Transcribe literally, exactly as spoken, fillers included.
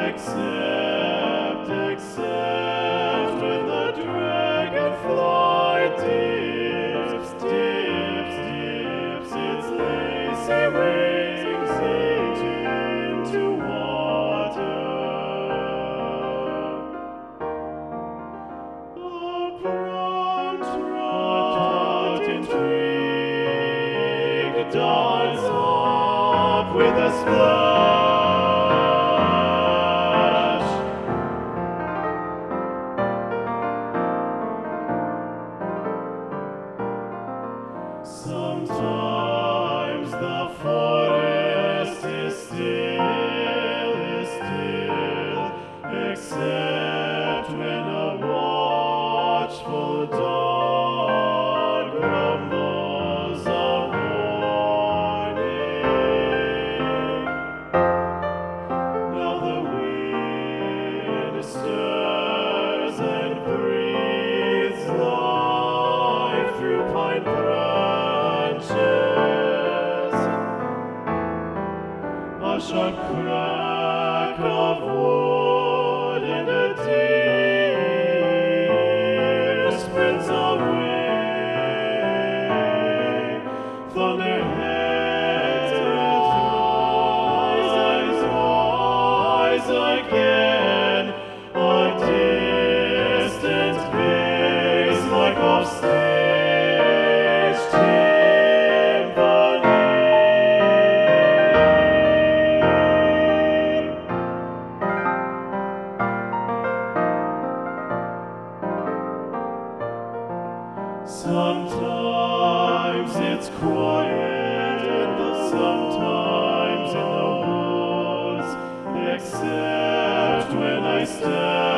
Except, except when the dragonfly dips, dips, dips its lacy wings into water. The brown trout intrigued dives up with a splash. Sometimes the forest is still, is still, except when a watchful dog grumbles a warning. Now the wind stirs and breathes life through pine branches. A sharp crack of wood and a deer sprints away. Thunder heads rise, rise again. A distant bass like off-stage timpani. Sometimes it's quiet and the sometimes in the woods, except when I stand